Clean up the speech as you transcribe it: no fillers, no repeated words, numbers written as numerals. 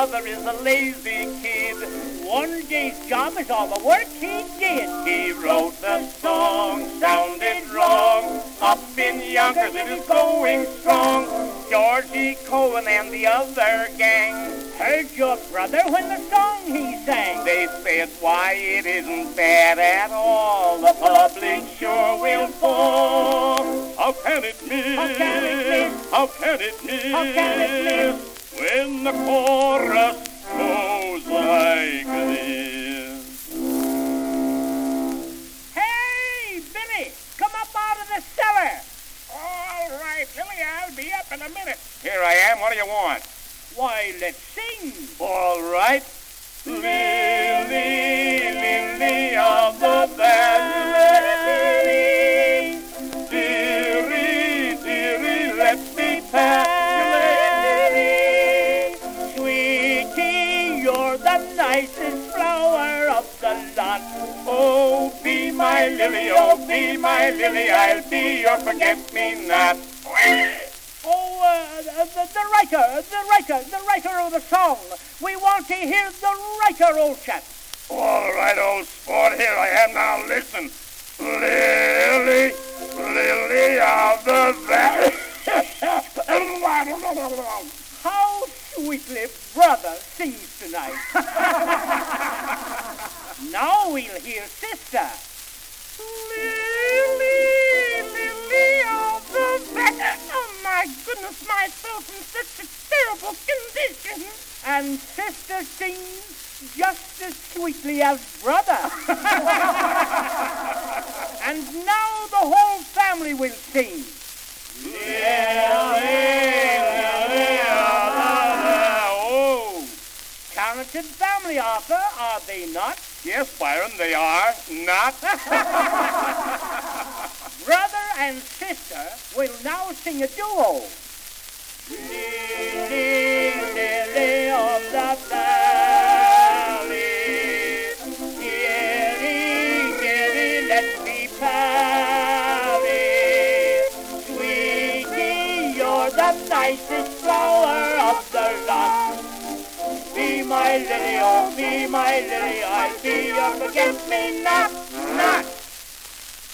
other is a lazy kid. One day's job is all the work he did. He wrote the song, sounded wrong. Up in Yonkers it is going strong. Georgie Cohen and the other gang heard your brother when the song he sang. They said, why, it isn't bad at all. The public sure will fall. How can it miss? How can it miss? How can it miss? How can it miss? When the chorus goes like this. Hey, Billy, come up out of the cellar. All right, Lily, I'll be up in a minute. Here I am. What do you want? Why, let's sing. All right. Lily, lily of the valley, dearie, dearie, let me tarry. Sweetie, you're the nicest flower of the lot. Oh, be my lily, oh, be my lily, I'll be your forget-me-not. Oh, the writer of the song. We want to hear the writer, old chap. All right, old sport, here I am now, listen. Lily, lily of the valley. How sweetly brother sings tonight. Now we'll hear sister. Lily, lily of the valley. Oh, my goodness, myself in such a terrible condition. And sister sings just as sweetly as brother. And now the whole family will sing. Oh, Talented family, Arthur, are they not? yes, Byron, they are not. Brother and sister will now sing a duo. Lily, lily of the valley, dearie, dearie, let me parry. Sweetie, you're the nicest flower of the lot. Be my lily, oh, be my lily, I'll be your forget-me-not.